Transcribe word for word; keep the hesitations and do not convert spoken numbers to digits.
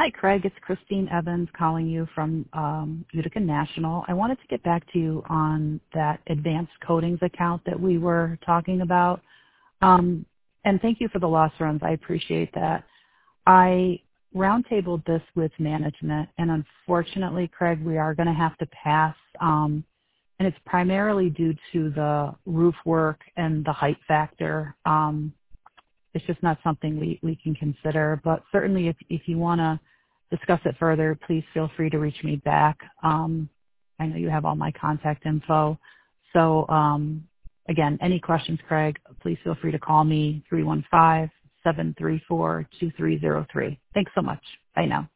Hi, Craig. It's Christine Evans calling you from um, Utica National. I wanted to get back to you on that advanced coatings account that we were talking about. Um, and thank you for the loss runs. I appreciate that. I roundtabled this with management, and unfortunately, Craig, we are going to have to pass. Um, and it's primarily due to the roof work and the height factor. Um, it's just not something we, we can consider. But certainly, if, if you want to discuss it further, please feel free to reach me back. Um, I know you have all my contact info. So um, again, any questions, Craig, please feel free to call me, three one five, seven three four, two three zero three. Thanks so much. Bye now.